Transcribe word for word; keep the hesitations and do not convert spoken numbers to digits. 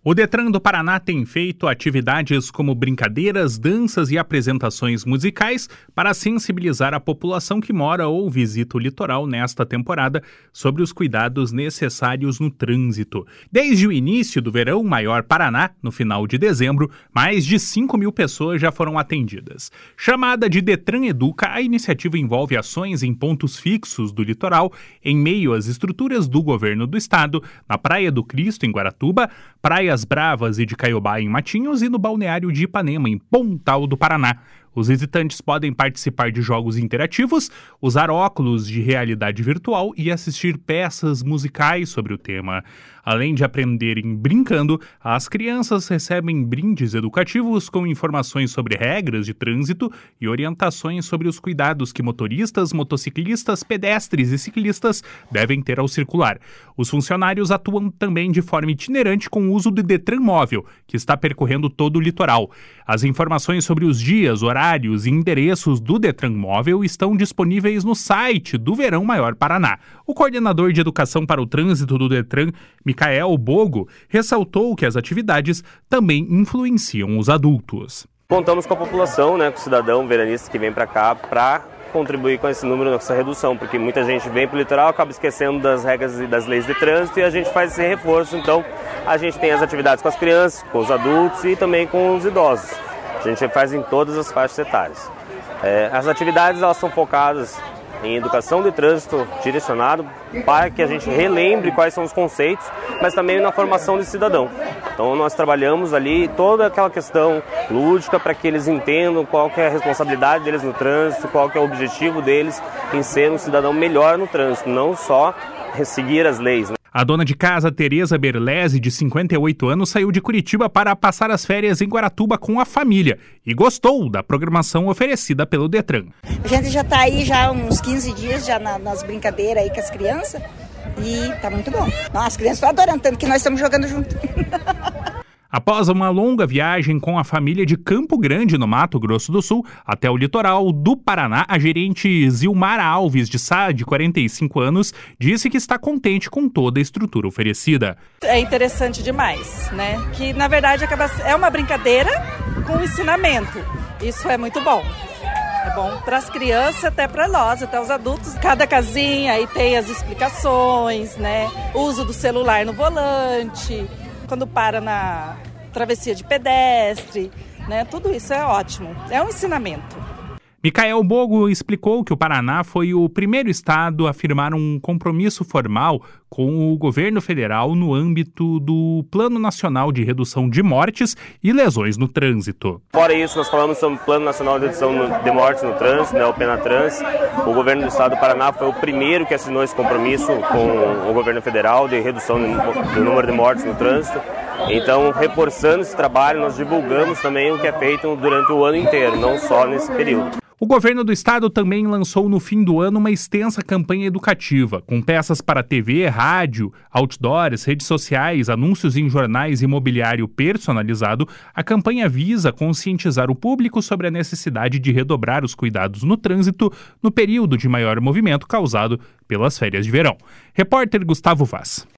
O Detran do Paraná tem feito atividades como brincadeiras, danças e apresentações musicais para sensibilizar a população que mora ou visita o litoral nesta temporada sobre os cuidados necessários no trânsito. Desde o início do Verão Maior Paraná, no final de dezembro, mais de cinco mil pessoas já foram atendidas. Chamada de Detran Educa, a iniciativa envolve ações em pontos fixos do litoral, em meio às estruturas do governo do estado, na Praia do Cristo, em Guaratuba, Praias Bravas e de Caiobá, em Matinhos, e no balneário de Ipanema, em Pontal do Paraná. Os visitantes podem participar de jogos interativos, usar óculos de realidade virtual e assistir peças musicais sobre o tema. Além de aprenderem brincando, as crianças recebem brindes educativos com informações sobre regras de trânsito e orientações sobre os cuidados que motoristas, motociclistas, pedestres e ciclistas devem ter ao circular. Os funcionários atuam também de forma itinerante com o uso do Detran Móvel, que está percorrendo todo o litoral. As informações sobre os dias, horários e endereços do Detran Móvel estão disponíveis no site do Verão Maior Paraná. O coordenador de Educação para o Trânsito do Detran, Micael Bogo, ressaltou que as atividades também influenciam os adultos. Contamos com a população, né, com o cidadão veranista que vem para cá para contribuir com esse número, com essa redução, porque muita gente vem para o litoral, acaba esquecendo das regras e das leis de trânsito e a gente faz esse reforço. Então a gente tem as atividades com as crianças, com os adultos e também com os idosos. A gente faz em todas as faixas etárias. É, as atividades elas são focadas em educação de trânsito direcionado para que a gente relembre quais são os conceitos, mas também na formação de cidadão. Então nós trabalhamos ali toda aquela questão lúdica para que eles entendam qual que é a responsabilidade deles no trânsito, qual que é o objetivo deles em ser um cidadão melhor no trânsito, não só seguir as leis, né? A dona de casa, Tereza Berlese, de cinquenta e oito anos, saiu de Curitiba para passar as férias em Guaratuba com a família e gostou da programação oferecida pelo Detran. A gente já está aí já há uns quinze dias já na, nas brincadeiras aí com as crianças e tá muito bom. Nossa, as crianças estão adorando, tanto que nós estamos jogando junto. Após uma longa viagem com a família de Campo Grande, no Mato Grosso do Sul, até o litoral do Paraná, a gerente Zilmara Alves de Sá, de quarenta e cinco anos, disse que está contente com toda a estrutura oferecida. É interessante demais, né? Que, na verdade, acaba, é uma brincadeira com ensinamento. Isso é muito bom. É bom para as crianças, até para nós, até os adultos. Cada casinha aí tem as explicações, né? Uso do celular no volante, quando para na travessia de pedestre, né? Tudo isso é ótimo, é um ensinamento. Micael Bogo explicou que o Paraná foi o primeiro estado a firmar um compromisso formal com o governo federal no âmbito do Plano Nacional de Redução de Mortes e Lesões no Trânsito. Fora isso, nós falamos sobre o Plano Nacional de Redução de Mortes no Trânsito, né, o PENATRANS. O governo do estado do Paraná foi o primeiro que assinou esse compromisso com o governo federal de redução do número de mortes no trânsito. Então, reforçando esse trabalho, nós divulgamos também o que é feito durante o ano inteiro, não só nesse período. O governo do estado também lançou no fim do ano uma extensa campanha educativa, com peças para T V, rádio, outdoors, redes sociais, anúncios em jornais e mobiliário personalizado. A campanha visa conscientizar o público sobre a necessidade de redobrar os cuidados no trânsito no período de maior movimento causado pelas férias de verão. Repórter Gustavo Vaz.